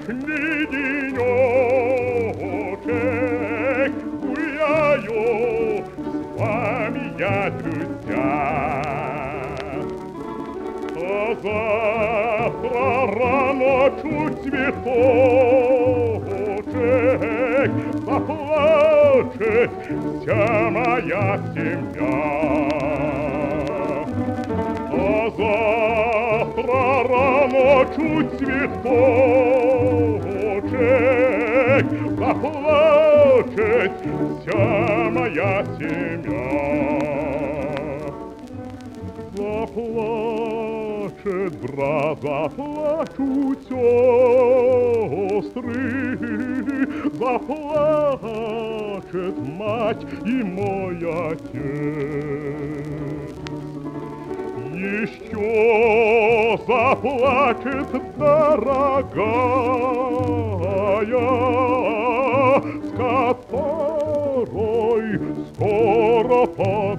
Солнечный денечек, гуляю с вами я, друзья. А завтра рано чуть цветочек заплачет вся моя семья. А завтра рано чуть цветочек заплачет вся моя семья. Заплачет брат, заплачут сестры, заплачет мать и мой отец. Еще заплачет дорогая, с которой скоро под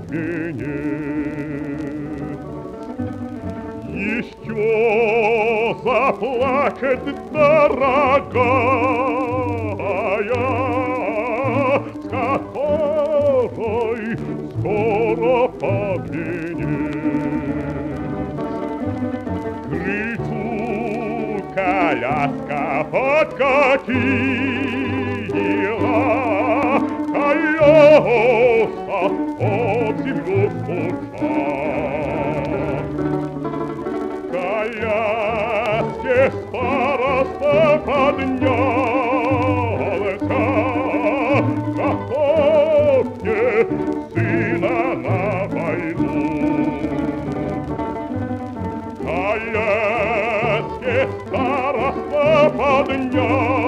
венец. Еще заплачет дорогая, с которой скоро под венец. Крыльцу коляска подкатила, колеса об землю стучат. Коляске староста поднялся, готовьте сына на войну. Коляске староста поднялся,